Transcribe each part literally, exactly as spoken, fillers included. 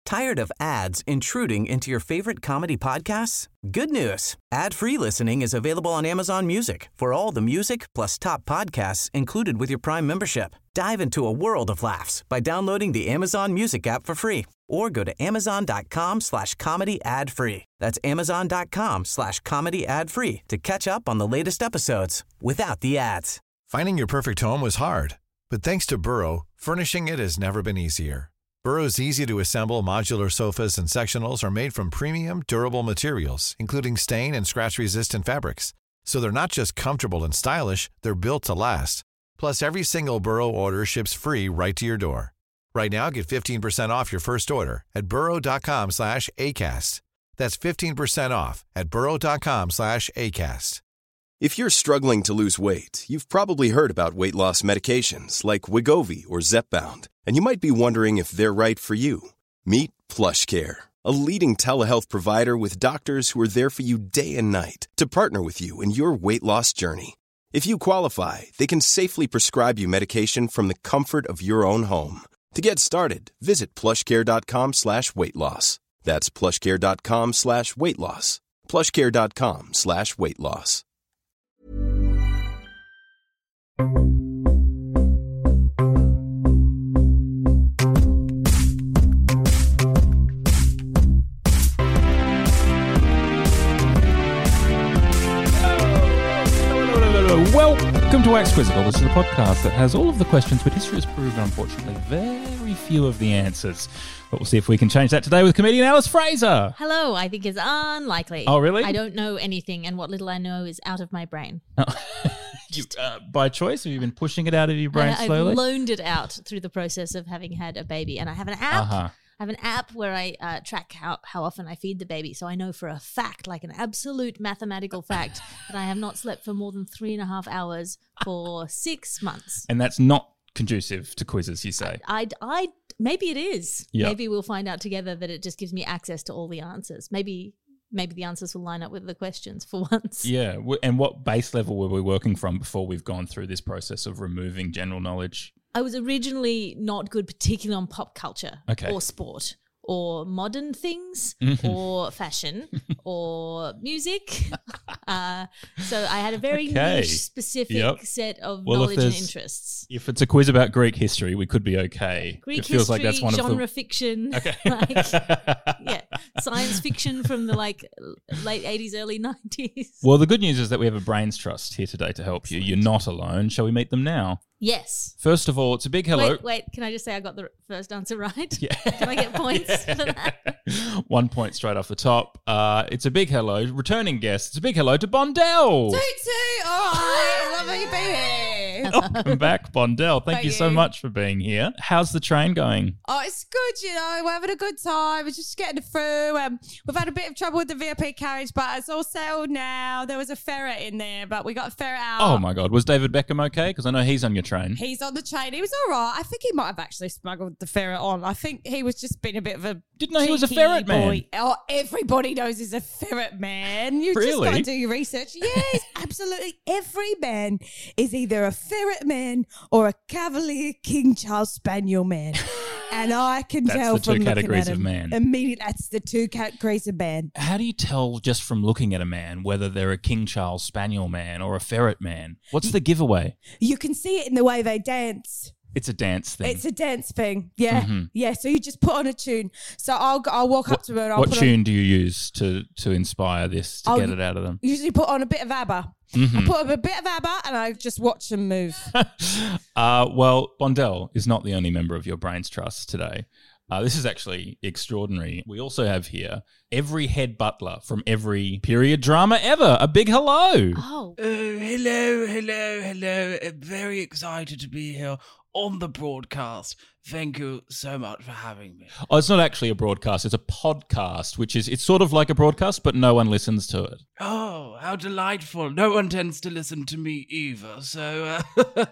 Tired of ads intruding into your favorite comedy podcasts? Good news. Ad-free listening is available on Amazon Music for all the music plus top podcasts included with your Prime membership. Dive into a world of laughs by downloading the Amazon Music app for free or go to amazon.com slash comedy ad free. That's amazon.com slash comedy ad free to catch up on the latest episodes without the ads. Finding your perfect home was hard, but thanks to Burrow, furnishing it has never been easier. Burrow's easy-to-assemble modular sofas and sectionals are made from premium, durable materials, including stain and scratch-resistant fabrics. So they're not just comfortable and stylish, they're built to last. Plus, every single Burrow order ships free right to your door. Right now, get fifteen percent off your first order at burrow.com slash ACAST. That's fifteen percent off at burrow.com slash ACAST. If you're struggling to lose weight, you've probably heard about weight loss medications like Wegovy or Zepbound, and you might be wondering if they're right for you. Meet PlushCare, a leading telehealth provider with doctors who are there for you day and night to partner with you in your weight loss journey. If you qualify, they can safely prescribe you medication from the comfort of your own home. To get started, visit plushcare.com slash weight loss. That's plushcare.com slash weight loss. plushcare.com slash weight loss. Welcome to Wax Quizzical. This is the podcast that has all of the questions, but history has proven, unfortunately, very few of the answers. But we'll see if we can change that today with comedian Alice Fraser. Hello, I think it's unlikely. Oh, really? I don't know anything, and what little I know is out of my brain. Oh. you, uh, by choice? Have you been pushing it out of your brain I, slowly? I've loaned it out through the process of having had a baby, and I have an app. Uh-huh. I have an app where I uh, track how, how often I feed the baby, so I know for a fact, like an absolute mathematical fact, that I have not slept for more than three and a half hours for six months. And that's not conducive to quizzes, you say? I, I, I maybe it is. Yep. Maybe we'll find out together that it just gives me access to all the answers. Maybe maybe the answers will line up with the questions for once. Yeah. And what base level were we working from before we've gone through this process of removing general knowledge? I was originally not good, particularly on pop culture okay. or sport or modern things or fashion or music. Uh, so I had a very okay. niche, specific yep. set of well, knowledge and if interests. If it's a quiz about Greek history, we could be okay. Greek it feels history, like that's one genre of the... fiction, okay. like, yeah, science fiction from the like late eighties, early nineties. Well, the good news is that we have a brains trust here today to help you. You're not alone. Shall we meet them now? Yes. First of all, it's a big hello. Wait, wait. Can I just say I got the first answer right? Yeah. Can I get points yeah. for that? One point straight off the top. Uh, it's a big hello. Returning guest. It's a big hello to Bondell. Toot toot. All right. Love how you be here. Welcome back, Bondell. Thank, Thank you, you so much for being here. How's the train going? Oh, it's good, you know. We're having a good time. We're just getting through. Um, we've had a bit of trouble with the V I P carriage, but it's all settled now. There was a ferret in there, but we got a ferret out. Oh, my God. Was David Beckham okay? Because I know he's on your train. He's on the train. He was all right. I think he might have actually smuggled the ferret on. I think he was just being a bit of a Didn't know he was a cheeky ferret man. boy. Oh, everybody knows he's a ferret man. You Really? just got to do your research. Yes, absolutely. Every man is either a ferret man or a Cavalier King Charles Spaniel man. And I can That's tell the two from looking categories at of him man. immediately. That's the two categories of man. How do you tell just from looking at a man whether they're a King Charles Spaniel man or a ferret man? What's the giveaway? You can see it in the way they dance. It's a dance thing. It's a dance thing. Yeah. Mm-hmm. Yeah. So you just put on a tune. So I'll I'll walk what, up to them and I'll What put tune on, do you use to, to inspire this, to I'll get it out of them? usually put on a bit of ABBA. Mm-hmm. I put on a bit of ABBA and I just watch them move. uh, well, Bondell is not the only member of your Brains Trust today. Uh, this is actually extraordinary. We also have here every head butler from every period drama ever. A big hello. Oh. Oh, hello, hello, hello. I'm very excited to be here on the broadcast. Thank you so much for having me. Oh, it's not actually a broadcast. It's a podcast, which is, it's sort of like a broadcast, but no one listens to it. Oh, how delightful. No one tends to listen to me either, so uh,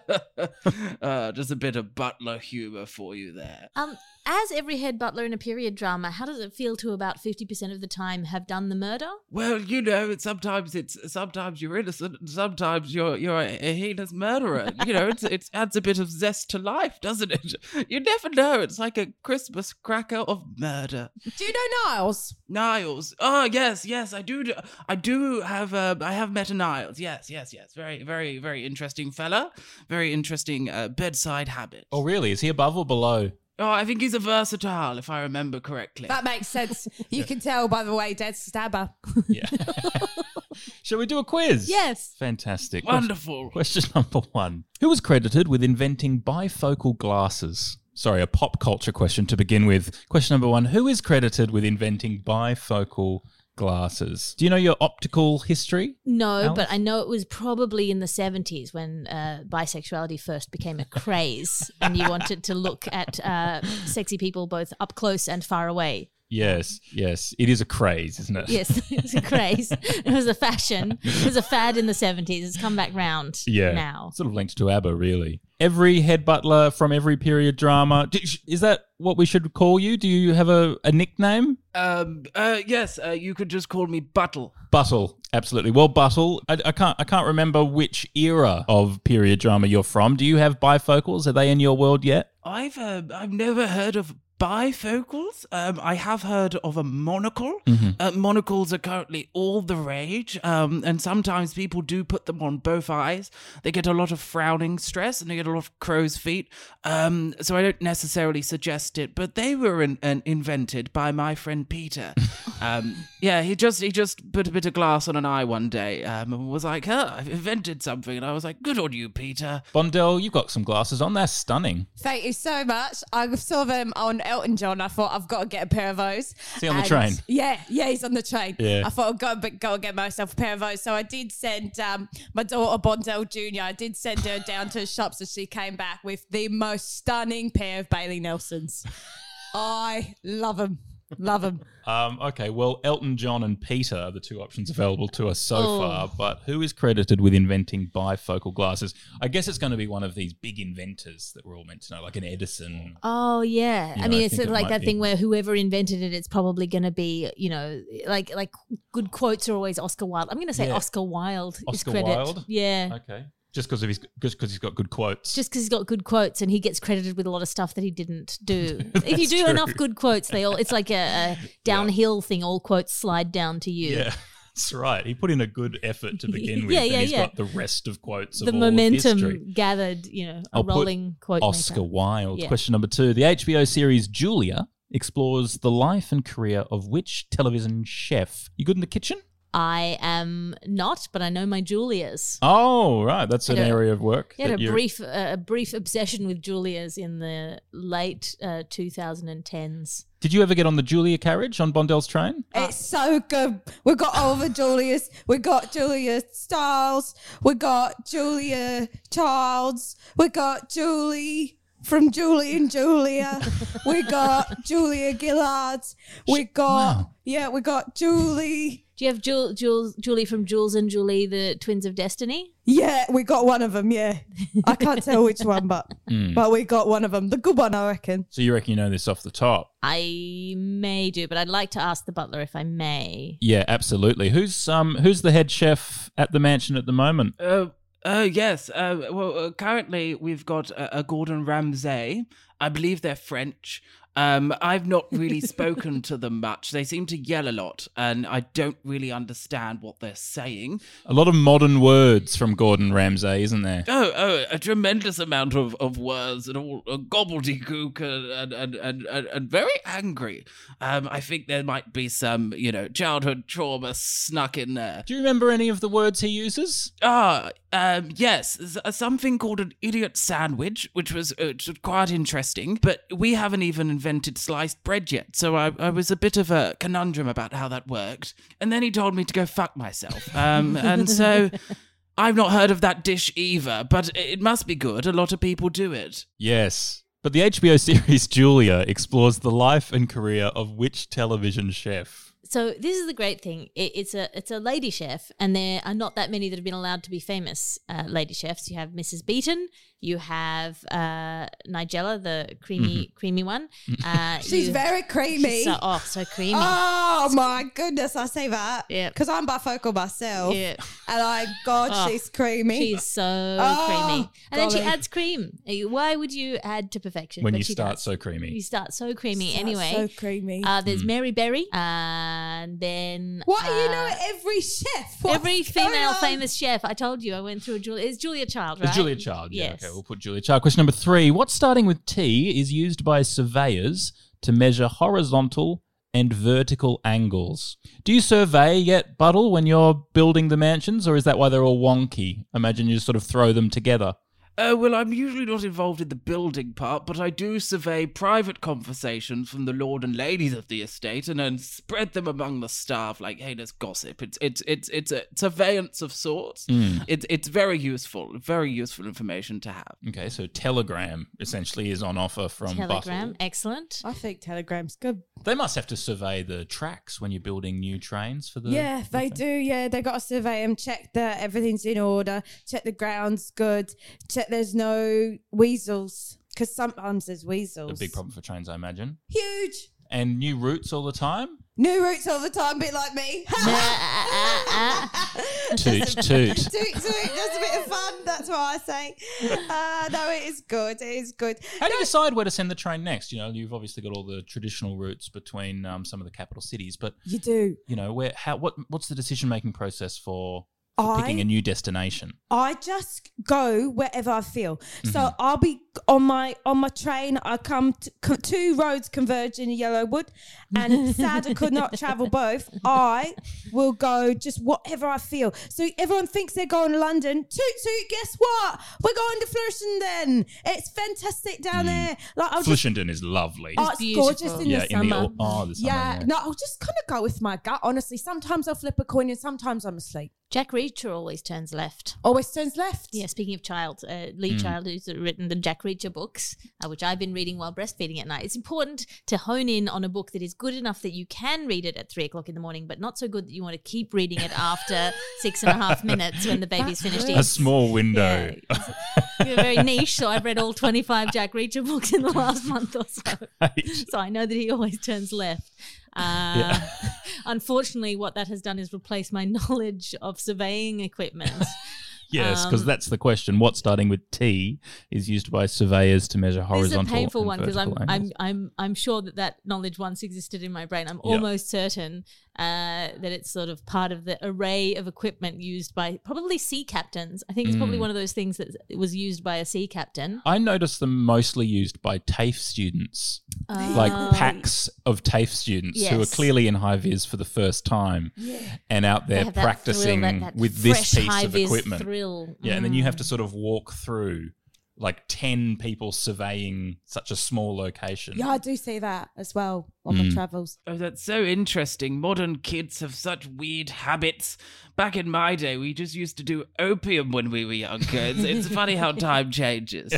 uh, just a bit of butler humour for you there. Um, as every head butler in a period drama, how does it feel to about fifty percent of the time have done the murder? Well, you know, it's, sometimes it's sometimes you're innocent, and sometimes you're you're a, a heinous murderer. You know, it's it adds a bit of zest to life, doesn't it? You never know. It's like a Christmas cracker of murder. Do you know Niles? Niles. Oh yes, yes, I do. I do have. Uh, I have met a Niles. Yes, yes, yes. Very, very, very interesting fella. Very interesting uh, bedside habit. Oh, really? Is he above or below? Oh, I think he's a versatile, if I remember correctly. That makes sense. You can tell by the way Dad's stabber. Yeah. Shall we do a quiz? Yes. Fantastic. Wonderful. Question number one. Who was credited with inventing bifocal glasses? Sorry, a pop culture question to begin with. Question number one. Who is credited with inventing bifocal glasses? Do you know your optical history? No, Alice? but I know it was probably in the seventies when uh, bisexuality first became a craze and you wanted to look at uh, sexy people both up close and far away. Yes, yes. It is a craze, isn't it? Yes, it's a craze. It was a fashion. It was a fad in the seventies. It's come back round Yeah. now. Sort of linked to ABBA, really. Every head butler from every period drama. Do- Is that what we should call you? Do you have a, a nickname? Um. Uh. Yes. Uh. You could just call me Buttle. Buttle, absolutely. Well, Buttle, I, I can't I can't remember which era of period drama you're from. Do you have bifocals? Are they in your world yet? I've uh, I've never heard of bifocals. Um, I have heard of a monocle. Mm-hmm. Uh, monocles are currently all the rage, um, and sometimes people do put them on both eyes. They get a lot of frowning stress, and they get a lot of crow's feet. Um, so I don't necessarily suggest it, but they were in, in, invented by my friend Peter. um, yeah, he just he just put a bit of glass on an eye one day, um, and was like, "Huh, I've invented something," and I was like, "Good on you, Peter." Bondell, you've got some glasses on. They're stunning. Thank you so much. I saw them on Elton John. I thought I've got to get a pair of those. Is he on the And- train? Yeah, yeah, he's on the train. Yeah. I thought I'd go, but go and get myself a pair of those. So I did send um, my daughter Bondell Junior I did send her down to the shops, and she came back with the most stunning pair of Bailey Nelsons. I love them. Love them. Um, okay, well, Elton John and Peter are the two options available to us so Oh. far, but who is credited with inventing bifocal glasses? I guess it's going to be one of these big inventors that we're all meant to know, like an Edison. Oh yeah, You I know, mean I it's think it like might that be. thing where whoever invented it, it's probably going to be, you know, like like good quotes are always Oscar Wilde. I'm going to say Yeah. Oscar Wilde is Oscar credit. Wilde? Yeah, Okay. Just because of his, just because he's got good quotes. just because he's got good quotes and he gets credited with a lot of stuff that he didn't do. if you That's do true. enough good quotes, they all it's like a, a downhill thing. All quotes slide down to you. Yeah, that's right. He put in a good effort to begin with, Yeah, and yeah, he's yeah. got the rest of quotes The of all of momentum history. gathered, you know, a I'll put rolling quote Oscar maker. Wilde. Yeah. Question number two. The H B O series Julia explores the life and career of which television chef? You good in the kitchen? I am not, but I know my Julias. Oh, right. That's I an had a- area of work. He had that a you're- brief, uh, a brief obsession with Julias in the late uh, twenty tens. Did you ever get on the Julia carriage on Bondell's train? It's so good. We got all the Julias. We got Julia Stiles. We got Julia Childs. We got Julie from Julie and Julia. We got Julia Gillards. We got Wow. yeah. We got Julie. Do you have Jul- Jules, Julie from Jules and Julie, the twins of destiny? Yeah, we got one of them. Yeah, I can't tell which one, but Hmm. but we got one of them. The good one, I reckon. So you reckon you know this off the top? I may do, but I'd like to ask the butler if I may. Yeah, absolutely. Who's um who's the head chef at the mansion at the moment? Uh, uh, yes. Uh, well, uh, currently we've got uh, a Gordon Ramsay. I believe they're French. Um, I've not really spoken to them much. They seem to yell a lot, and I don't really understand what they're saying. A lot of modern words from Gordon Ramsay, isn't there? Oh, oh, a tremendous amount of, of words and all uh, gobbledygook and, and, and, and, and very angry. Um, I think there might be some, you know, childhood trauma snuck in there. Do you remember any of the words he uses? Ah, um, yes, there's, uh, something called an idiot sandwich, which was uh, t- quite interesting, but we haven't even invented sliced bread yet, so I, I was a bit of a conundrum about how that worked. And then he told me to go fuck myself. Um, and so I've not heard of that dish either, but it must be good. A lot of people do it. Yes. But the H B O series Julia explores the life and career of which television chef? So this is the great thing. It, it's a it's a lady chef, and there are not that many that have been allowed to be famous uh, lady chefs. You have Missus Beaton, you have uh, Nigella, the creamy Mm-hmm. creamy one. Uh, She's you- very creamy. she's so, oh, so creamy. Oh my goodness, I say that. Yeah. Because I'm bifocal myself. Yeah. And I, God, Oh, she's creamy. She's so Oh, creamy. And then she golly. adds cream. Uh, Why would you add to perfection? When But you she start does. so creamy. You start so creamy That's anyway. so creamy. Uh, Mm. there's Mary Berry, and then What uh, you know every chef? What's every going female on? famous chef. I told you I went through a Julia. It's Julia Child, right? It's Julia Child. Yeah, Yes. okay, we'll put Julia Child. Question number three. What starting with T is used by surveyors to measure horizontal and vertical angles? Do you survey yet, Buttle, when you're building the mansions, or is that why they're all wonky? Imagine you just sort of throw them together. Uh, well, I'm usually not involved in the building part, but I do survey private conversations from the lord and ladies of the estate, and then spread them among the staff like heinous gossip. It's it's it's it's a surveillance of sorts. Mm. It's it's very useful, very useful information to have. Okay, so Telegram essentially is on offer from Telegram, Buttle. excellent. I think Telegram's good. They must have to survey the tracks when you're building new trains for the. Yeah, they do. Yeah, they got to survey them, check that everything's in order, check the ground's good, check there's no weasels, because sometimes there's weasels. A big problem for trains, I imagine. Huge. And new routes all the time. New routes all the time, bit like me. Toot, toot. Toot, toot. That's a bit of fun. That's what I say. Uh, no, it is good. It is good. How do you decide where to send the train next? You know, you've obviously got all the traditional routes between um, some of the capital cities, but You do. you know, where how what what's the decision making process for, for I- picking a new destination? I just go wherever I feel. So Mm-hmm. I'll be on my on my train. I come to co- two roads converge in Yellowwood, and sad I could not travel both. I will go just whatever I feel. So everyone thinks they're going to London. Toot toot. Guess what? We're going to Flirshenden. It's fantastic down there. Like I'll just. Flishenden is lovely. Oh, it's beautiful. gorgeous in yeah, the in summer. the au- oh, the summer. yeah, Yeah, no, I'll just kind of go with my gut. Honestly, sometimes I'll flip a coin, and sometimes I'm asleep. Jack Reacher always turns left. Always turns left. Yeah, speaking of Child, uh, Lee Mm. Child, who's written the Jack Reacher books, uh, which I've been reading while breastfeeding at night. It's important to hone in on a book that is good enough that you can read it at three o'clock in the morning, but not so good that you want to keep reading it after six and a half minutes when the baby's finished a eating. small window. Yeah, You're very niche, so I've read all twenty-five Jack Reacher books in the last month or so. So I know that he always turns left. Uh, Unfortunately, what that has done is replace my knowledge of surveying equipment. Yes, because Um, that's the question. What starting with T is used by surveyors to measure This is a horizontal painful and one because I'm, vertical I'm angles. I'm I'm sure that that knowledge once existed in my brain. I'm Yeah. almost certain uh, that it's sort of part of the array of equipment used by probably sea captains. I think it's probably Mm. one of those things that was used by a sea captain. I noticed them mostly used by TAFE students, like Uh, packs of TAFE students who are yes. clearly in high vis for the first time and out they there have that practicing thrill, that- that with this fresh piece of high-vis equipment. Thrill. Yeah, and then you have to Mm. sort of walk through like ten people surveying such a small location. Yeah, I do see that as well on my Mm. travels. Oh, that's so interesting. Modern kids have such weird habits. Back in my day, we just used to do opium when we were younger. It's, it's funny how time changes.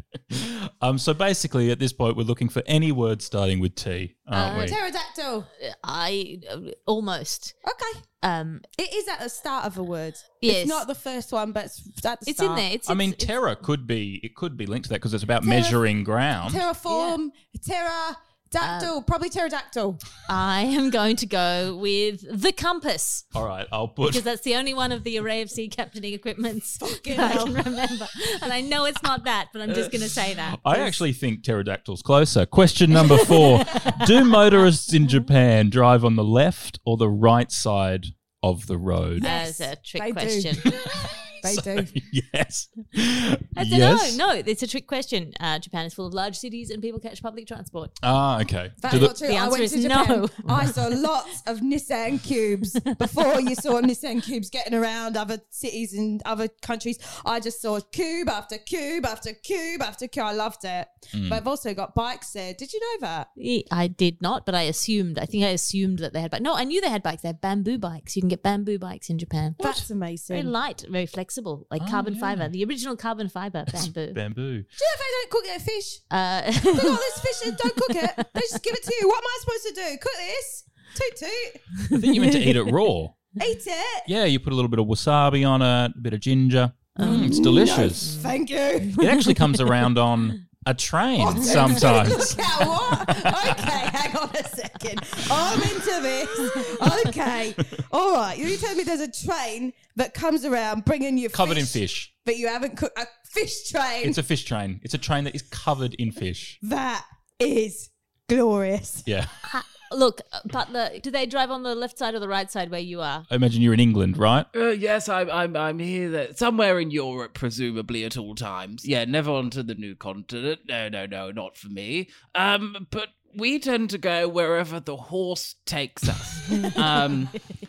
Um, so basically, at this point, we're looking for any word starting with T, aren't Uh, we? Pterodactyl. I uh, almost. Okay. Um, It is at the start of a word. Yes. It's not the first one, but it's at the it's in start. there. It's, I mean, it's- terra could be it could be linked to that because it's about Terra- measuring ground. Terraform, pterodactyl, probably pterodactyl. I am going to go with the compass. All right, I'll put. Because that's the only one of the array of sea captaining equipments that I can remember. And I know it's not that, but I'm just going to say that. I actually think pterodactyl's closer. Question number four: do motorists in Japan drive on the left or the right side of the road? That's a trick they do. question. They do. Yes. I said, yes. No, no, it's a trick question. Uh, Japan is full of large cities and people catch public transport. Ah, okay. That's Do the- not true. the I answer went is to Japan. no. I saw lots of Nissan Cubes before you saw Nissan Cubes getting around other cities and other countries. I just saw cube after cube after cube after cube. I loved it. Mm. But I've also got bikes there. Did you know that? I did not, but I assumed. I think I assumed that they had bikes. No, I knew they had bikes. They have bamboo bikes. You can get bamboo bikes in Japan. That's Very amazing. light, very flexible, like Oh, carbon yeah. fiber. The original carbon fiber bamboo. Bamboo. Do you know if they don't cook their fish? Uh, They got this fish and don't cook it. They just give it to you. What am I supposed to do? Cook this? Toot toot. I think you meant to eat it raw. Eat it. Yeah, you put a little bit of wasabi on it, a bit of ginger. Mm, it's delicious. No, thank you. It actually comes around on a train Oh, sometimes. Yeah, what? Okay, hang on a second. I'm into this. Okay. All right. You tell me there's a train that comes around bringing you Covered fish, in fish. but you haven't cooked a fish train. It's a fish train. It's a train that is covered in fish. That is glorious. Yeah. Look, Butler, do they drive on the left side or the right side where you are? I imagine you're in England, right? Uh, yes, I'm. I'm. I'm here. There, somewhere in Europe, presumably at all times. Yeah, never onto the new continent. No, no, no, not for me. Um, but we tend to go wherever the horse takes us. um,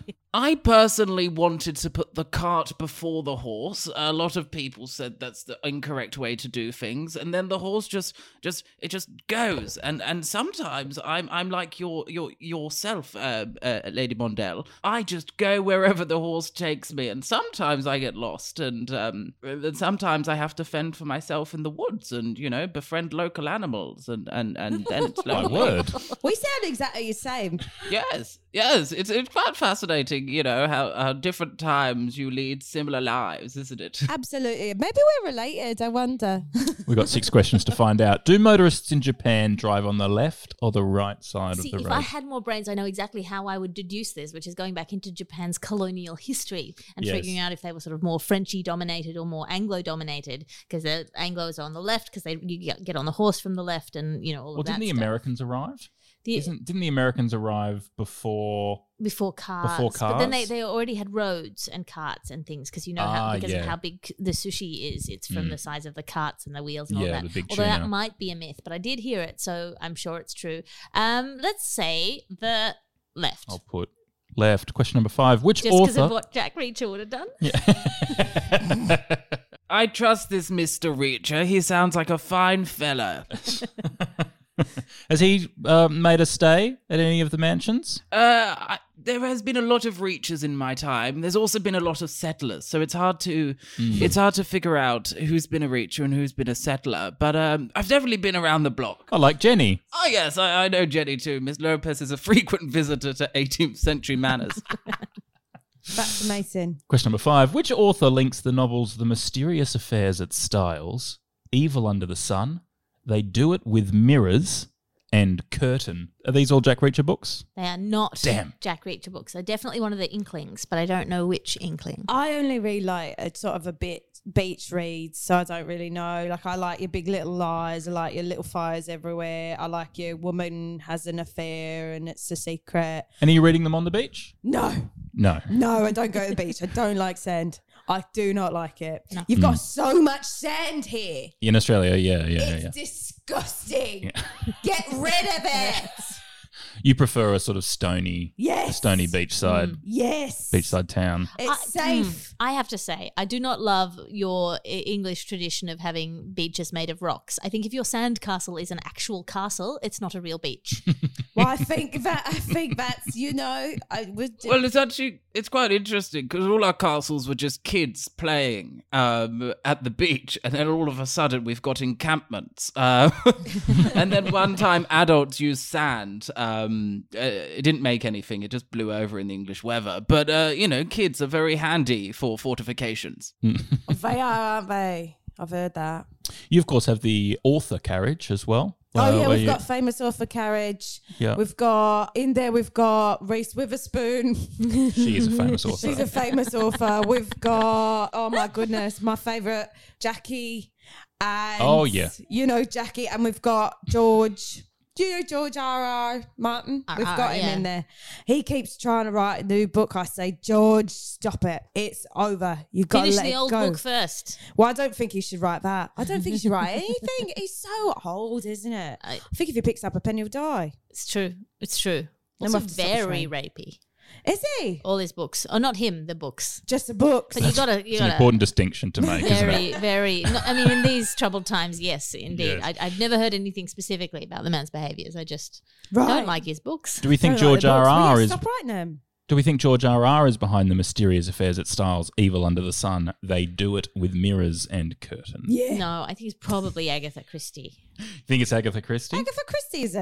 I personally wanted to put the cart before the horse. A lot of people said that's the incorrect way to do things, and then the horse just, just, it just goes. And and sometimes I'm I'm like your your yourself, uh, uh, Lady Mondell. I just go wherever the horse takes me, and sometimes I get lost, and um, and sometimes I have to fend for myself in the woods, and you know, befriend local animals, and and and then it's My lonely. word. We sound exactly the same. Yes, yes, it's it's quite fascinating, you know, how, how different times you lead similar lives, isn't it? Absolutely. Maybe we're related, I wonder. We've got six questions to find out. Do motorists in Japan drive on the left or the right side See, of the if road? I had more brains, I know exactly how I would deduce this, which is going back into Japan's colonial history and Yes. figuring out if they were sort of more Frenchy dominated or more Anglo dominated, because the Anglos are on the left because they you get- get on the horse from the left, and you know all well, of that didn't the stuff. Americans arrive? The- Isn't didn't the Americans arrive before? before cars. Before But then they, cars? they already had roads and carts and things because you know how Ah, because yeah. of how big the sushi is, it's from Mm. the size of the carts and the wheels and all Yeah, that. the big Although tuna. that might be a myth, but I did hear it, so I'm sure it's true. Um, let's say the left. I'll put left. Question number five. Which Just because author? of what Jack Reacher would have done. Yeah. I trust this Mister Reacher. He sounds like a fine fella. Has he uh, made a stay at any of the mansions? Uh, I, there has been a lot of Reachers in my time. There's also been a lot of settlers, so it's hard to it's hard to figure out who's been a Reacher and who's been a settler. But um, I've definitely been around the block. I like Jenny. Oh yes, I, I know Jenny too. Miss Lopez is a frequent visitor to eighteenth century manners. That's amazing. Question number five. Which author links the novels The Mysterious Affairs at Styles, Evil Under the Sun, They Do It With Mirrors, and Curtain? Are these all Jack Reacher books? They are not Damn. Jack Reacher books. They're definitely one of the Inklings, but I don't know which Inkling. I only really like a sort of a bit beach reads, so I don't really know. Like, I like your Big Little Lies, I like your Little Fires Everywhere, I like your Woman Has an Affair and It's a Secret. And are you reading them on the beach? No, No. no, I don't go to the beach. I don't like sand. I do not like it. You've got so much sand here. In Australia, yeah, yeah, yeah. It's yeah. disgusting. Get rid of it. You prefer a sort of stony, Yes. stony beachside, Yes. beachside town. It's I- safe. I have to say, I do not love your I- English tradition of having beaches made of rocks. I think if your sand castle is an actual castle, it's not a real beach. Well, I think that I think that's you know I would. Well, it's actually it's quite interesting because all our castles were just kids playing um, at the beach, and then all of a sudden we've got encampments. Uh, and then one time adults used sand. Um, uh, it didn't make anything; it just blew over in the English weather. But uh, you know, kids are very handy for fortifications. They are, aren't they? I've heard that. You, of course, have the author carriage as well. Oh uh, yeah, where we've you- got famous author carriage. Yeah. We've got in there. We've got Reese Witherspoon. She is a famous author. She's a famous author. We've got oh my goodness, my favourite Jackie. And Oh, yeah. you know Jackie, and we've got George. Do you know George R. R. Martin? R. We've R., got him yeah. in there. He keeps trying to write a new book. I say, George, stop it. It's over. You got to Finish let the it old go. book first. Well, I don't think he should write that. I don't think he should write anything. He's so old, isn't it? I- I think if he picks up a pen, he'll die. It's true. It's true. Then Also we'll have to stop the very train. rapey. Is he? All his books. Oh, not him, the books. Just the books. But you gotta, you It's an gotta. important distinction to make, isn't it? Very, very. No, I mean, in these troubled times, yes, indeed. Yes. I, I've never heard anything specifically about the man's behaviours. I just Right. don't like his books. Do we think Don't like George the R. books. Will R. you is? Stop writing them. Do we think George R. R. is behind the mysterious affairs at Styles, Evil Under the Sun? They Do It With Mirrors and Curtain. Yeah. No, I think it's probably Agatha Christie. You think it's Agatha Christie? Agatha Christie, is it?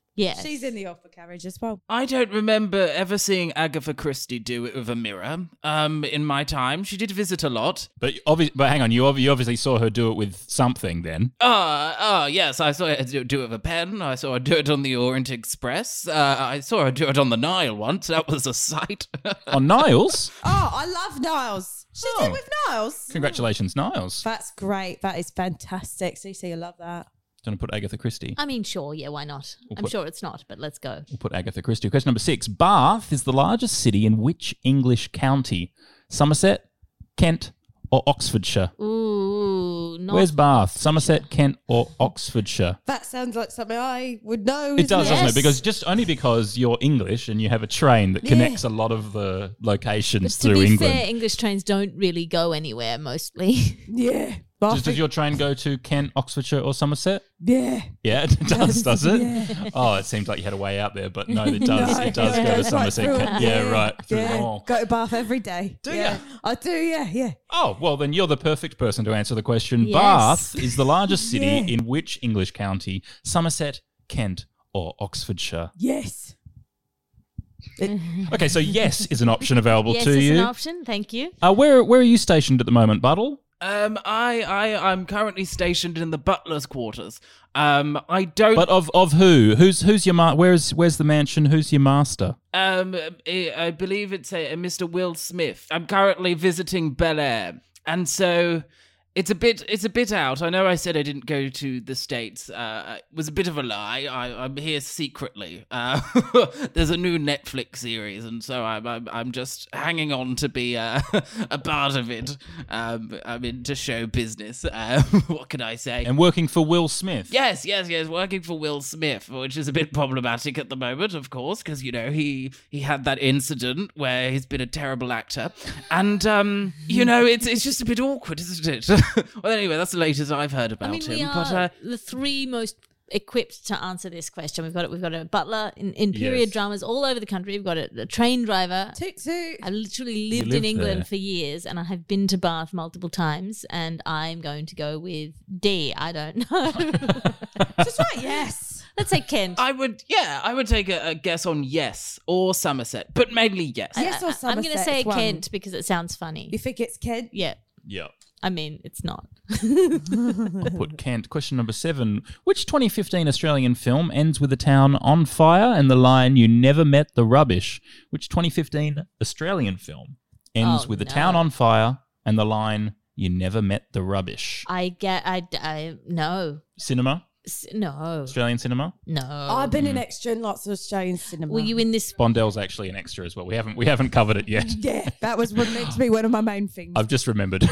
Yes. She's in the offer carriage as well. I don't remember ever seeing Agatha Christie do it with a mirror. Um, in my time, she did visit a lot. But obvi- but hang on, you, ob- you obviously saw her do it with something then. Ah, uh, uh, yes, I saw her do do it with a pen. I saw her do it on the Orient Express. Uh, I saw her do it on the Nile once. That was a sight. On Niles? Oh, I love Niles. She Oh. did it with Niles. Congratulations, Niles. That's great. That is fantastic. Cece, I love that. Do you want to put Agatha Christie? I mean, sure, yeah, why not? We'll I'm put- sure it's not, but let's go. We'll put Agatha Christie. Question number six. Bath is the largest city in which English county? Somerset, Kent, or Oxfordshire? Ooh, not Where's Bath? Somerset, Kent, or Oxfordshire? That sounds like something I would know. It does, isn't doesn't Yes. it? Because just only because you're English and you have a train that Yeah. connects a lot of the locations But to through be England. fair, English trains don't really go anywhere mostly. Yeah. Just does your train go to Kent, Oxfordshire, or Somerset? Yeah. Yeah, it does, does it? Yeah. Oh, it seemed like you had a way out there, but no, it does. No, it does no, go to goes right Somerset. through Kent. it. Yeah, right. Through yeah. them all. Go to Bath every day. Do yeah. ya? I do, yeah, yeah. Oh, well, then you're the perfect person to answer the question. Yes. Bath is the largest city Yeah. in which English county? Somerset, Kent, or Oxfordshire? Yes. Okay, so yes is an option available yes, to it's you. an option. Thank you. Uh, where where are you stationed at the moment, Buttle? Um, I, I, I'm currently stationed in the butler's quarters. Um, I don't. But of, of who? Who's who's your ma- Where's where's the mansion? Who's your master? Um, I I believe it's a, a Mister Will Smith. I'm currently visiting Bel Air, and so it's a bit it's a bit out. I know I said I didn't go to the States. Uh, it was a bit of a lie. I, I'm here secretly. Uh, there's a new Netflix series, and so I'm I'm, I'm just hanging on to be uh, a part of it. Um, I'm into show business. Uh, what can I say? And working for Will Smith. Yes, yes, yes. Working for Will Smith, which is a bit problematic at the moment, of course, because you know he he had that incident where he's been a terrible actor, and um, you know it's it's just a bit awkward, isn't it? Well, anyway, that's the latest I've heard about I mean, him. we are But uh, the three most equipped to answer this question. We've got it. We've got a butler in, in period Yes. dramas all over the country. We've got a, a train driver. Toot toot. I literally lived live in England there. for years, and I have been to Bath multiple times. And I'm going to go with D. I don't know. Just right, yes. Let's say Kent. I would, yeah, I would take a, a guess on yes or Somerset, but mainly yes. Yes or I- I'm going to Somerset, say it's one. Kent because it sounds funny. You think it's Kent? Yeah. Yeah. I mean, it's not. I'll put Kent. Question number seven. Which twenty fifteen Australian film ends with a town on fire and the line, "You never met the rubbish"? Which twenty fifteen Australian film ends Oh, with a no. town on fire and the line, "You never met the rubbish"? I get. I. I no. Cinema? S- No. Australian cinema? No. I've been an extra in lots of Australian cinema. Were you in this? Bondell's actually an extra as well. We haven't we haven't covered it yet. Yeah, that was one- meant to be one of my main things. I've just remembered.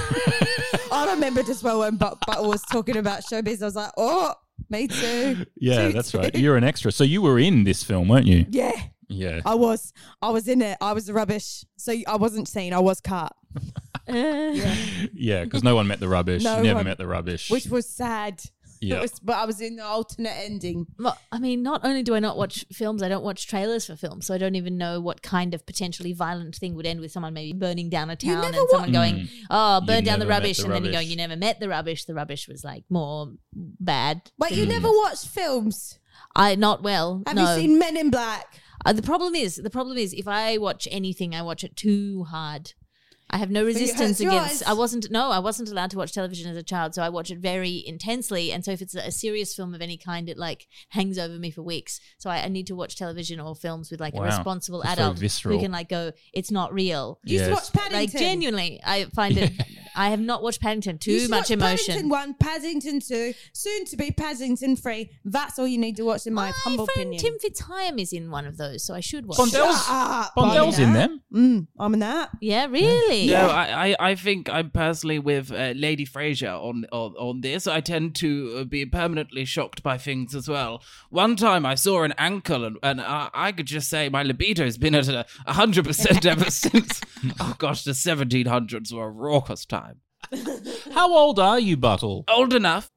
I remembered as well when But Buttle was talking about showbiz. I was like, oh, me too. Yeah, Toot that's toot. right. You're an extra. So you were in this film, weren't you? Yeah, Yeah. I was. I was in it. I was the rubbish. So I wasn't seen. I was cut, Uh, Yeah, because no one met the rubbish. No You never one. met the rubbish. which was sad. It Yeah. was- but I was in the alternate ending. Well, I mean, not only do I not watch films, I don't watch trailers for films, so I don't even know what kind of potentially violent thing would end with someone maybe burning down a You town and never someone wa- going, Mm. "Oh, You burn down the never met rubbish," the and then you go, rubbish. "You never met the rubbish." The rubbish was like more bad. Wait, you never watched films? I not well. Have no. you seen Men in Black? Uh, the problem is, the problem is, if I watch anything, I watch it too hard. I have no it resistance hurts your against. eyes. I wasn't. No, I wasn't allowed to watch television as a child, so I watch it very intensely. And so, if it's a, a serious film of any kind, it like hangs over me for weeks. So I, I need to watch television or films with like Wow. a responsible It's very adult visceral. who can like go, "It's not real." You used to Yes. watch Paddington. Like genuinely, I find it. I have not watched Paddington. You Too used to much watch emotion. Paddington one, Paddington two, soon to be Paddington three. That's all you need to watch, in my, My humble friend opinion. Tim Fitzhyam is in one of those, so I should watch. Bondell's- it. Shut up. Bondell's I'm in that. them. Mm, I'm in that. Yeah, really. No, I, I, I think I'm personally with uh, Lady Fraser on, on on this. I tend to uh, be permanently shocked by things as well. One time I saw an ankle, and, and I, I could just say my libido's been at a hundred percent ever since. Oh gosh, the seventeen hundreds were a raucous time. How old are you, Buttle? Old enough.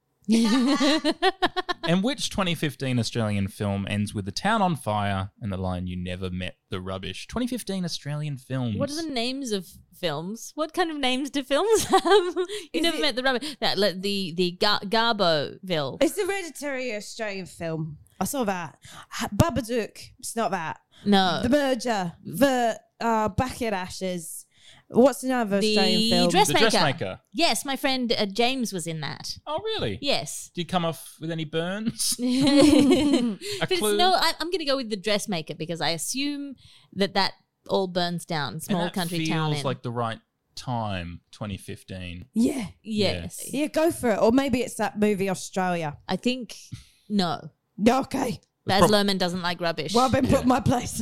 And which twenty fifteen Australian film ends with the town on fire and the line, "You never met the rubbish"? twenty fifteen Australian films. What are the names of films? What kind of names do films have? you Is never it- met the rubbish. That like, the the Gar- Garboville. It's the Hereditary Australian film. I saw that. Babadook. It's not that. No. The Merger. The uh, Back at Ashes. What's another Australian The film? Dressmaker. The Dressmaker. Yes, my friend uh, James was in that. Oh, really? Yes. Did you come off with any burns? but clue? it's no, I, I'm going to go with The Dressmaker because I assume that that all burns down. Small and that country feels town. in. like the right time, twenty fifteen. Yeah. Yes. Yeah, go for it. Or maybe it's that movie Australia. I think no. Okay. Baz prob- Luhrmann doesn't like rubbish. Well, I've been put in my place.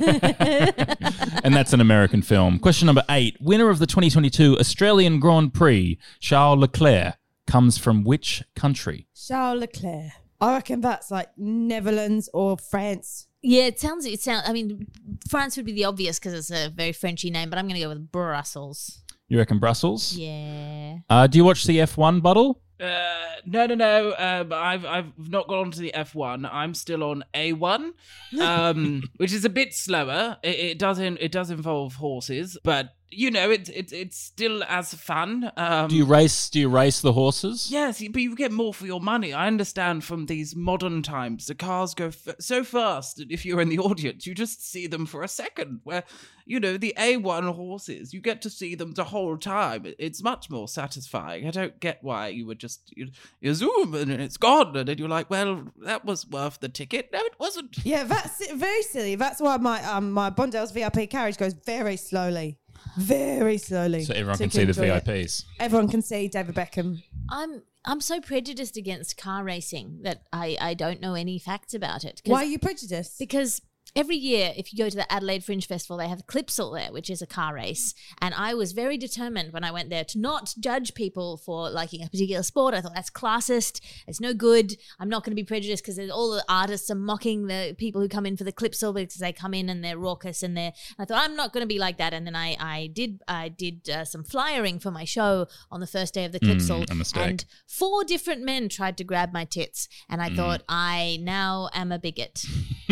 And that's an American film. Question number eight. Winner of the twenty twenty-two Australian Grand Prix, Charles Leclerc, comes from which country? Charles Leclerc. I reckon that's like Netherlands or France. Yeah, it sounds. It sounds. I mean, France would be the obvious because it's a very Frenchy name, but I'm going to go with Brussels. You reckon Brussels? Yeah. Uh, do you watch the F one, Buttle? Uh, no, no, no. Um, I've I've not gone on to the F one. I'm still on A one, um, which is a bit slower. It, it doesn't. It does involve horses, but you know, it's it's it's still as fun. Um, Do you race? Do you race the horses? Yes, but you get more for your money. I understand from these modern times, the cars go f- so fast that if you're in the audience, you just see them for a second. Where, you know, the A one horses, you get to see them the whole time. It's much more satisfying. I don't get why you would just, you, you zoom and it's gone. And then you're like, well, that was worth the ticket. No, it wasn't. Yeah, that's it, very silly. That's why my um my Bondell's V I P carriage goes very slowly. Very slowly. So everyone So can you see the enjoy V I it. Ps. Everyone can see David Beckham. I'm I'm so prejudiced against car racing that I, I don't know any facts about it. 'Cause- Why are you prejudiced? Because every year, if you go to the Adelaide Fringe Festival, they have Clipsal there, which is a car race. And I was very determined when I went there to not judge people for liking a particular sport. I thought that's classist. It's no good. I'm not going to be prejudiced because all the artists are mocking the people who come in for the Clipsal because they come in and they're raucous and they're. I thought I'm not going to be like that. And then I I did I did uh, some flyering for my show on the first day of the Clipsal, a mistake. and four different men tried to grab my tits, and I thought I now am a bigot.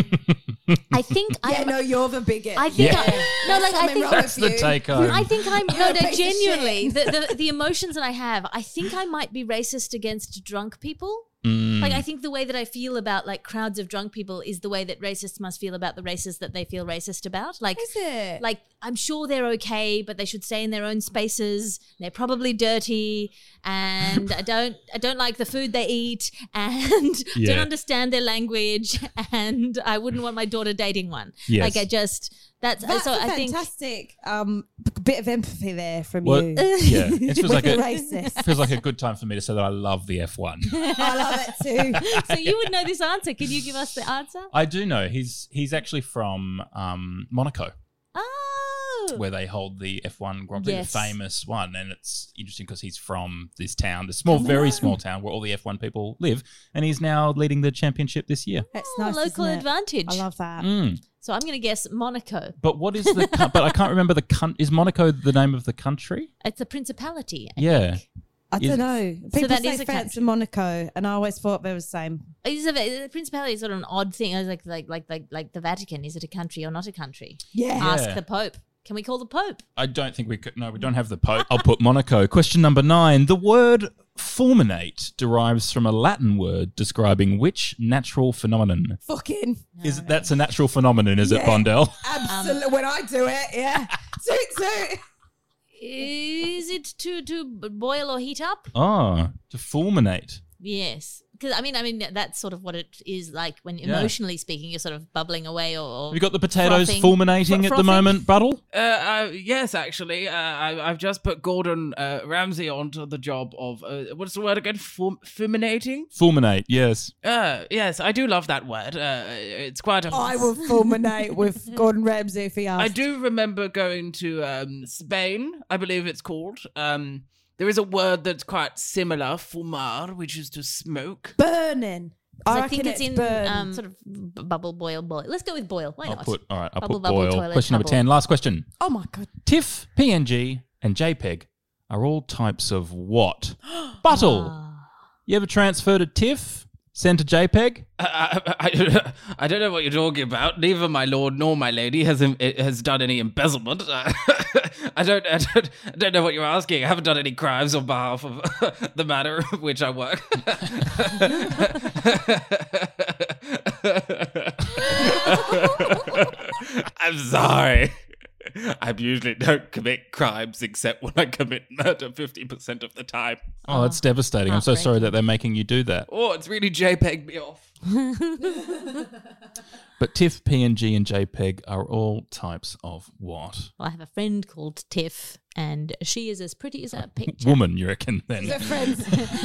I think yeah, I no, you're the biggest. I think Yeah. I, no, like I Something think wrong That's with the you. take home. I think I'm You're no, a no, piece of genuinely shit. the, the the emotions that I have. I think I might be racist against drunk people. Mm. Like I think the way that I feel about like crowds of drunk people is the way that racists must feel about the racists that they feel racist about. Like Is it? like I'm sure they're okay, but they should stay in their own spaces. They're probably dirty, and I don't I don't like the food they eat, and Yeah. don't understand their language, and I wouldn't want my daughter dating one. Yes. Like I just that's, That's so a I think fantastic um, b- bit of empathy there from Well, you. yeah, it feels With like the a racist. feels like a good time for me to say that I love the F one. I love it too. so you would know this answer. Can you give us the answer? I do know he's he's actually from um, Monaco, Oh, where they hold the F one Grand Prix, Yes. the famous one, and it's interesting because he's from this town, the small, very small town where all the F one people live, and he's now leading the championship this year. It's Oh, nice, local isn't it? advantage. I love that. Mm. So I'm going to guess Monaco. But what is the? co- but I can't remember the. Con- is Monaco the name of the country? It's a principality. I Yeah. think. I Is- don't know. People that say is a France country. and Monaco, and I always thought they were the same. Is it, the principality is sort of an odd thing. It's like like like like like the Vatican. Is it a country or not a country? Yeah. Ask Yeah. the Pope. Can we call the Pope? I don't think we could. No, we don't have the Pope. I'll put Monaco. Question number nine. The word fulminate derives from a Latin word describing which natural phenomenon? Fucking. Is it, that's a natural phenomenon, is it, Yeah. Bondell? Absolutely. when I do it, yeah. Toot toot. Is it to to boil or heat up? Oh, to fulminate. Yes. Because I mean, I mean that's sort of what it is like when Yeah. emotionally speaking, you're sort of bubbling away or. or Have you got the potatoes frothing. fulminating at the Frothing? moment, Buttle? Uh, uh, yes, actually, uh, I, I've just put Gordon uh, Ramsay onto the job of uh, what's the word again? Fum- fulminating. Fulminate, yes. Uh, yes, I do love that word. Uh, it's quite a. I will fulminate with Gordon Ramsay if he asks. I do remember going to um, Spain, I believe it's called. Um, there is a word that's quite similar, fumar, which is to smoke. Burning. 'Cause I, reckon think it's in burn. um, sort of b- bubble, boil, boil. Let's go with boil. Why I'll not? put, all right, I'll Bubble, put bubble, boil. toilet, Question number bubble. ten, last question. Oh my god. TIFF, P N G, and JPEG are all types of what? Buttle. Ah. You ever transferred a TIFF, sent a JPEG? I, I, I, I don't know what you're talking about. Neither my lord nor my lady has em- has done any embezzlement. I don't, I don't, I don't know what you're asking. I haven't done any crimes on behalf of the matter of which I work. I'm sorry. I usually don't commit crimes except when I commit murder fifty percent of the time. Oh, that's devastating. I'm so sorry that they're making you do that. Oh, it's really JPEG me off. But TIFF, P N G, and JPEG are all types of what? Well, I have a friend called Tiff, and she is as pretty as a picture. Woman, you reckon, then? They're friends.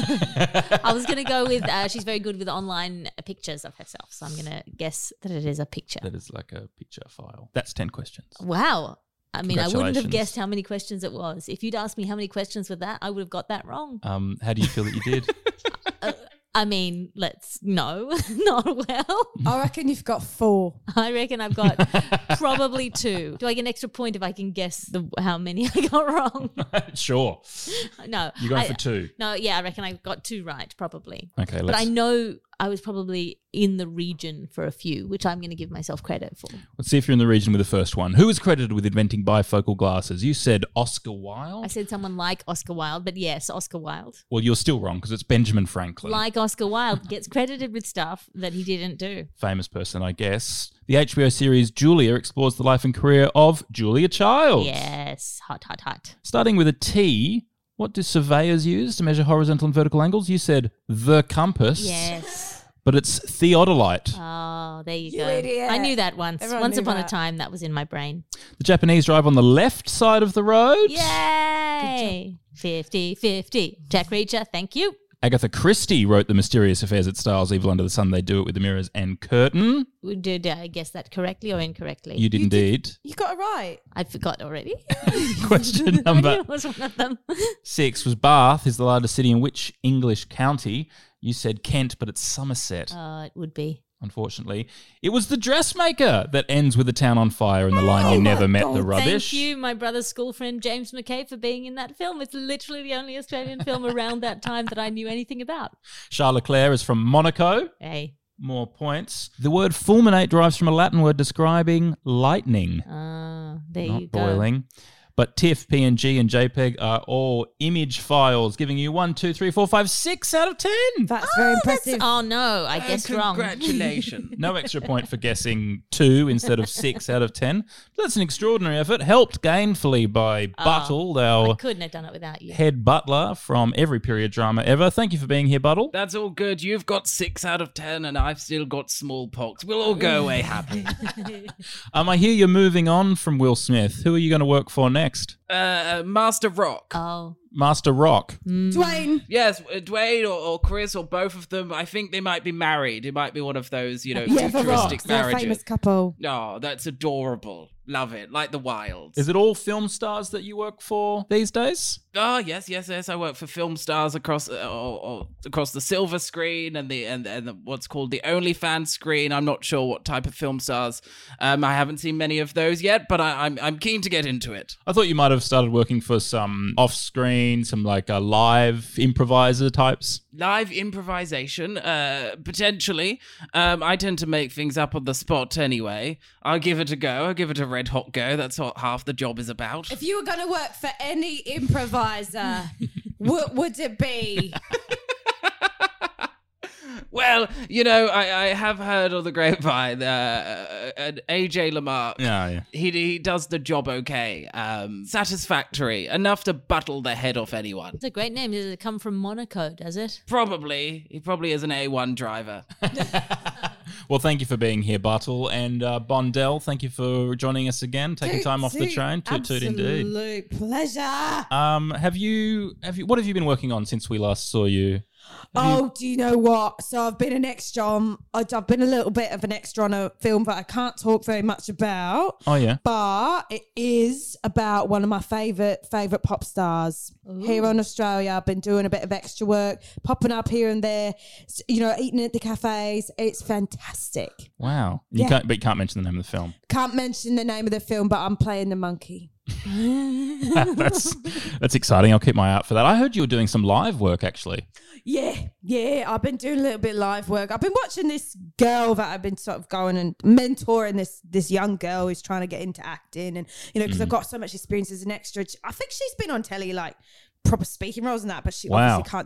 I was going to go with, uh, she's very good with online pictures of herself, so I'm going to guess that it is a picture. That is like a picture file. That's ten questions. Wow. I mean, I wouldn't have Congratulations. guessed how many questions it was. If you'd asked me how many questions were that, I would have got that wrong. Um, how do you feel that you did? uh, I mean, let's, no, not well. I reckon you've got four. I reckon I've got probably two. Do I get an extra point if I can guess the how many I got wrong? Sure. No. You're going I- for two. No, yeah, I reckon I got two right, probably. Okay, But let's... I know I was probably in the region for a few, which I'm going to give myself credit for. Let's see if you're in the region with the first one. Who was credited with inventing bifocal glasses? You said Oscar Wilde? I said someone like Oscar Wilde, but yes, Oscar Wilde. Well, you're still wrong because it's Benjamin Franklin. Like Oscar Wilde gets credited with stuff that he didn't do. Famous person, I guess. The H B O series Julia explores the life and career of Julia Childs. Yes, hot, hot, hot. Starting with a T, what do surveyors use to measure horizontal and vertical angles? You said the compass. Yes. But it's theodolite. Oh, there you, You go. idiot. I knew that once. Everyone once knew upon that. a time, that was in my brain. The Japanese drive on the left side of the road. Yay! fifty-fifty. Jack Reacher, thank you. Agatha Christie wrote The Mysterious Affairs at Styles, Evil Under the Sun. They do it with the mirrors and curtain. Did I guess that correctly or incorrectly? You did You did- indeed. You got it right. I forgot already. Question I number knew it was one of them. six was Bath is the largest city in which English county? You said Kent, but it's Somerset. Oh, it would be. Unfortunately, it was The Dressmaker that ends with the town on fire and the line Oh "You my never met God. the rubbish." Thank you, my brother's school friend James McKay, for being in that film. It's literally the only Australian film around that time that I knew anything about. Charles Leclerc is from Monaco. Hey. More points. The word fulminate derives from a Latin word describing lightning, Uh, there not you go. boiling. But TIFF, P N G, and JPEG are all image files, giving you one, two, three, four, five, six out of ten. That's very impressive. Oh, no, I guessed wrong. Congratulations. No extra point for guessing two instead of six out of ten. That's an extraordinary effort, helped gainfully by Buttle, I our couldn't have done it without you. head butler from every period drama ever. Thank you for being here, Buttle. That's all good. You've got six out of ten, and I've still got smallpox. We'll all go away happy. Um, I hear you're moving on from Will Smith. Who are you going to work for next? Uh, Master Rock. Oh. Master Rock. Dwayne. Yes, uh, Dwayne or, or Chris or both of them. I think they might be married. It might be one of those, you know, Yeah, the futuristic Rocks. They're a marriages. famous couple. No, that's adorable. Love it. Like the Wilds. Is it all film stars that you work for these days? Oh yes, yes, yes. I work for film stars across uh, or, or across the silver screen and the and and the, what's called the OnlyFans screen. I'm not sure what type of film stars. Um, I haven't seen many of those yet, but I, I'm I'm keen to get into it. I thought you might have started working for some off-screen, some like uh, live improviser types. Live improvisation, uh, potentially. Um, I tend to make things up on the spot anyway. I'll give it a go. I'll give it a red hot go. That's what half the job is about. If you were going to work for any improviser, what would it be? Well, you know, I, I have heard on the grapevine, uh, uh, A J Lamar. Yeah, yeah. He he does the job okay, um, satisfactory, enough to buttle the head off anyone. It's a great name. Does it come from Monaco, does it? Probably, he probably is an A one driver. Well, thank you for being here, Buttle. And uh, Bondell, thank you for joining us again, taking Toot time off the toot. train. Toot toot indeed. Absolute pleasure. Um, have you, have you, what have you been working on since we last saw you? Oh, do you know what? So I've been an extra on, I've been a little bit of an extra on a film that I can't talk very much about. Oh, yeah. But it is about one of my favourite favourite pop stars here in Australia. I've been doing a bit of extra work, popping up here and there, s- you know, eating at the cafes. It's fantastic. Wow. You Yeah. can't, but you can't mention the name of the film. Can't mention the name of the film, but I'm playing the monkey. that's that's exciting. I'll keep my eye out for that. I heard you were doing some live work, actually. Yeah, yeah. I've been doing a little bit of live work. I've been watching this girl that I've been sort of going and mentoring this this young girl who's trying to get into acting, and you know, because I've got so much experience as an extra. I think she's been on telly, like proper speaking roles and that, but she Wow. obviously can't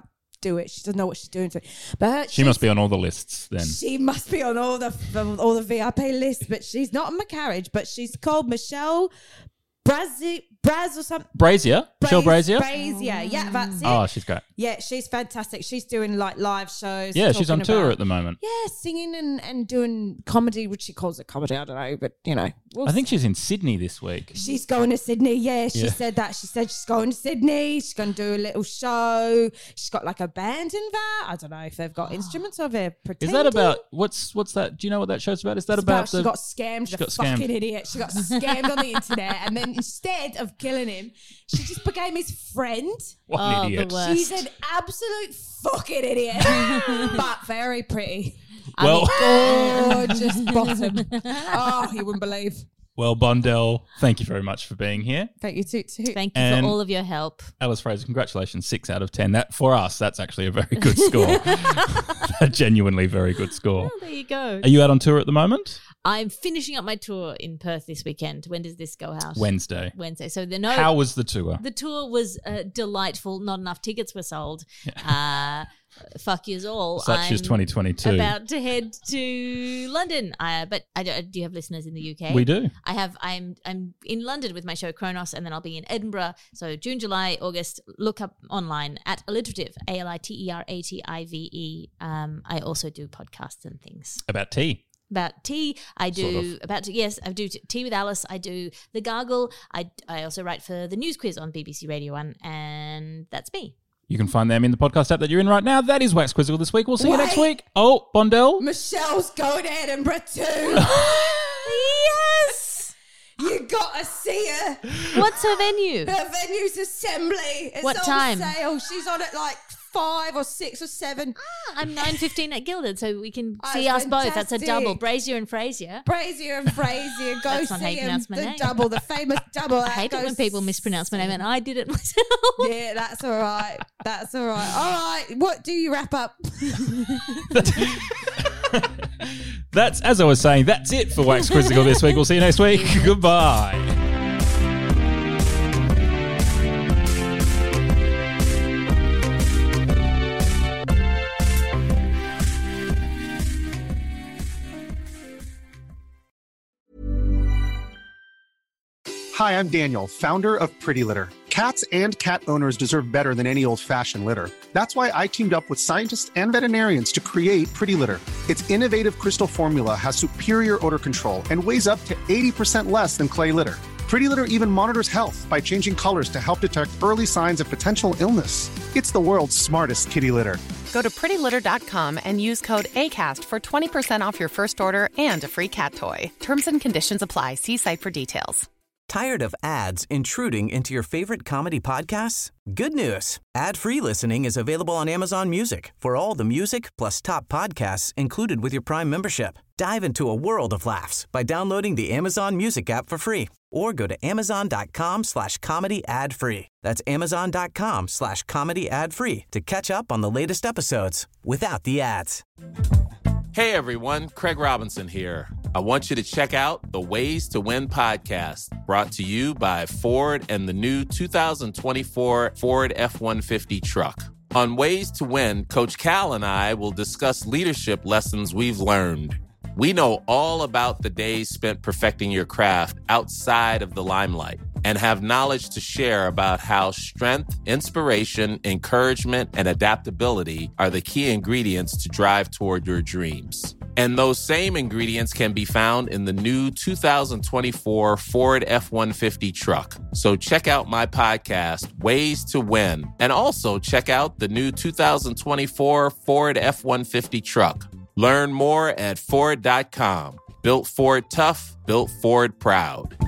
do it. She doesn't know what she's doing to it. But her, She must be on all the lists then. She must be on all the all the V I P lists, but she's not on my carriage. But she's called Michelle Brazi, Braz or something. Brazier? Michelle Brazier? Brazier, yeah, that's it. Oh, she's great. Yeah, she's fantastic. She's doing like live shows. Yeah, she's on talking tour about- at the moment. Yeah, singing and, and doing comedy, which she calls it comedy. I don't know, but you know. We'll I think she's in Sydney this week. She's going to Sydney, yeah. She Yeah. said that. She said she's going to Sydney. She's going to do a little show. She's got like a band in that. I don't know if they've got instruments of her. Is that about what's what's that? Do you know what that show's about? Is that It's about, about she the got scammed, she the got scammed. fucking idiot. She got scammed on the internet, and then instead of killing him, she just became his friend. What Oh, an the idiot. worst. She's an absolute fucking idiot, but very pretty. Well, Gorgeous bottom. Oh, you wouldn't believe. well, Bondell, thank you very much for being here. Thank you too. too. Thank you And- for all of your help. Alice Fraser, congratulations, six out of ten. That for us, that's actually a very good score. A genuinely very good score. Well, there you go. Are you out on tour at the moment? I'm finishing up my tour in Perth this weekend. When does this go out? Wednesday. Wednesday. So the no. How was the tour? The tour was uh, delightful. Not enough tickets were sold. Uh, fuck yous all. Such is I'm twenty twenty-two. About to head to London. Uh, but I don't, do you have listeners in the U K? We do. I have. I'm. I'm in London with my show Kronos, and then I'll be in Edinburgh. So June, July, August. Look up online at Alliterative. A L I T E R A T I V E. Um, I also do podcasts and things. About tea. About tea, I do Sort of. about yes, I do t- tea with Alice. I do the Gargle. I I also write for the News Quiz on B B C Radio One, and that's me. You can find them in the podcast app that you're in right now. That is Wax Quizzical this week. We'll see you next Wait. week. Oh, Bondell. Michelle's going to Edinburgh too. Yes. You gotta see her. What's her venue? Her venue's Assembly. It's What on time? sale. She's on at like five or six or seven. I'm nine fifteen at Gilded, so we can Oh, see us both. That's a fantastic. double. Brazier and Frazier. Brazier and Frazier, go That's not how see you him. pronounce my The name. double, the famous double. I hate it when people mispronounce my name, and I did it myself. Yeah, that's all right. That's all right. All right. What do you wrap up? That's, as I was saying, that's it for Wax Quizzical this week. We'll see you next week. Goodbye. Hi, I'm Daniel, founder of Pretty Litter. Cats and cat owners deserve better than any old-fashioned litter. That's why I teamed up with scientists and veterinarians to create Pretty Litter. Its innovative crystal formula has superior odor control and weighs up to eighty percent less than clay litter. Pretty Litter even monitors health by changing colors to help detect early signs of potential illness. It's the world's smartest kitty litter. Go to pretty litter dot com and use code ACAST for twenty percent off your first order and a free cat toy. Terms and conditions apply. See site for details. Tired of ads intruding into your favorite comedy podcasts? Good news. Ad-free listening is available on Amazon Music for all the music plus top podcasts included with your Prime membership. Dive into a world of laughs by downloading the Amazon Music app for free or go to amazon.com slash comedy ad free. That's amazon.com slash comedy ad free to catch up on the latest episodes without the ads. Hey everyone, Craig Robinson here. I want you to check out the Ways to Win podcast, brought to you by Ford and the new two thousand twenty-four Ford F one fifty truck. On Ways to Win, Coach Cal and I will discuss leadership lessons we've learned. We know all about the days spent perfecting your craft outside of the limelight and have knowledge to share about how strength, inspiration, encouragement, and adaptability are the key ingredients to drive toward your dreams. And those same ingredients can be found in the new two thousand twenty-four Ford F one fifty truck. So check out my podcast, Ways to Win, and also check out the new two thousand twenty-four Ford F one fifty truck. Learn more at Ford dot com. Built Ford tough, built Ford proud.